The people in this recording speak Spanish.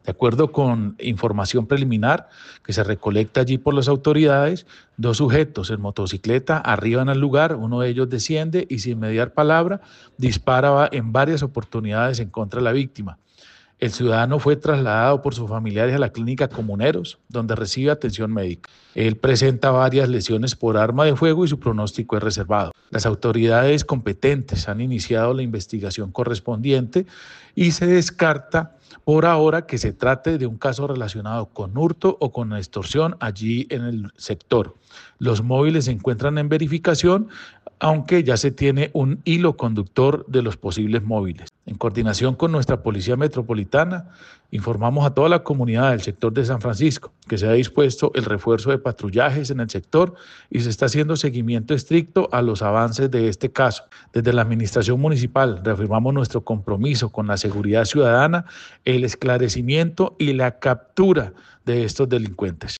De acuerdo con información preliminar que se recolecta allí por las autoridades, 2 sujetos en motocicleta arriban al lugar, uno de ellos desciende y sin mediar palabra dispara en varias oportunidades en contra de la víctima. El ciudadano fue trasladado por sus familiares a la clínica Comuneros, donde recibe atención médica. Él presenta varias lesiones por arma de fuego y su pronóstico es reservado. Las autoridades competentes han iniciado la investigación correspondiente y se descarta por ahora que se trate de un caso relacionado con hurto o con extorsión allí en el sector. Los móviles se encuentran en verificación, aunque ya se tiene un hilo conductor de los posibles móviles. En coordinación con nuestra Policía Metropolitana, informamos a toda la comunidad del sector de San Francisco que se ha dispuesto el refuerzo de patrullajes en el sector y se está haciendo seguimiento estricto a los avances de este caso. Desde la Administración Municipal reafirmamos nuestro compromiso con la seguridad ciudadana, el esclarecimiento y la captura de estos delincuentes.